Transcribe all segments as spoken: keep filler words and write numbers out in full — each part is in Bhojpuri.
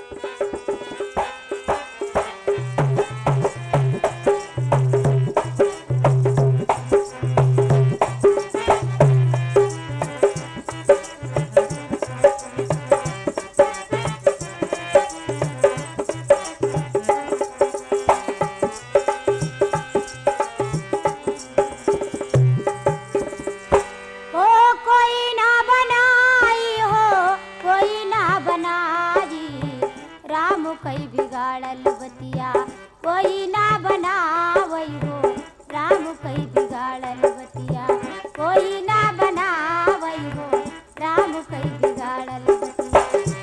कई बिगाड़ल बतिया कोई ना बनावई हो। राम कई बिगाड़ल बतिया कोई ना बनावई हो। राम कई बिगाड़ल बतिया।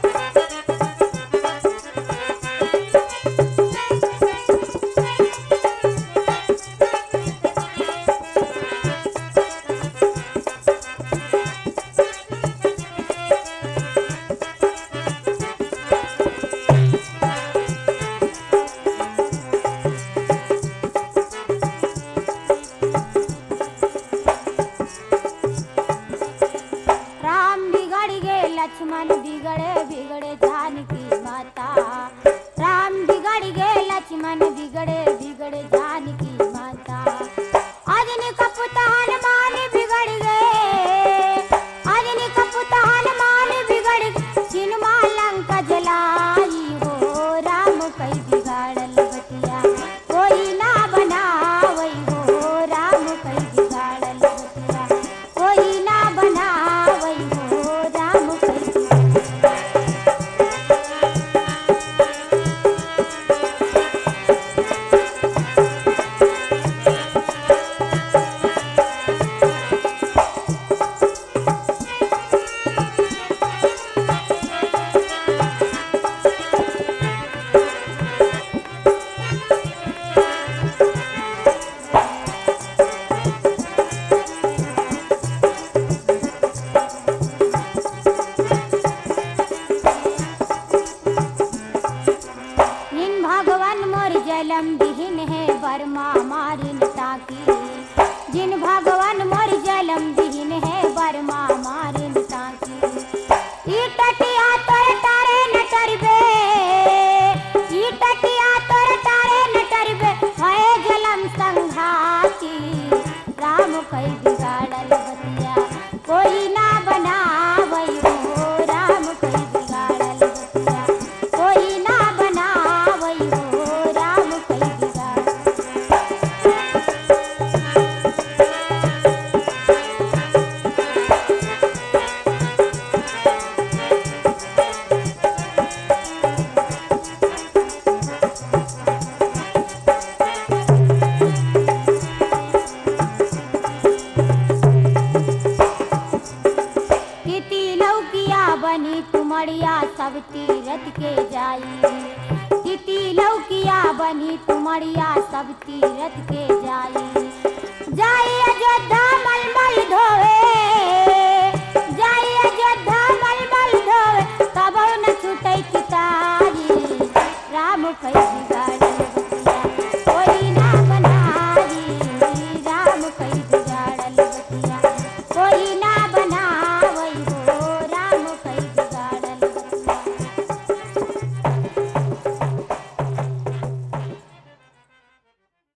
लक्ष्मण बिगड़े बिगड़े जानकी माता। राम बिगड़ गए लक्ष्मण बिगड़े बिगड़े जानकी माता। अजनी कपुत हनुमान बिगड़ गए। अजनी कपुत हनुमान बिगड़ गए। सिनमा लंका जलाई हो। राम कई बिगाड़ल बतिया कोई ना बनावई हो। राम कई बिगाड़ल बतिया कोई ना बनावई हो। राम जलम दिहिन है बर्मा मारिन ताकी। जिन भगवान मोर जलम दिहिन है बर्मा मारिन ताकी। ई टटिया तोर तारे न टरबे। ई टटिया तोर तारे न टरबे। है जलम संघाती। राम कई बिगाड़ल बतिया कोई ना बनावई हो। राम कई बिगाड़ल बतिया कोई ना बनावई हो। बनी तुमड़िया सब तीरथ के जाई। तिती लौकिया बनी तुमड़िया सब तीरथ के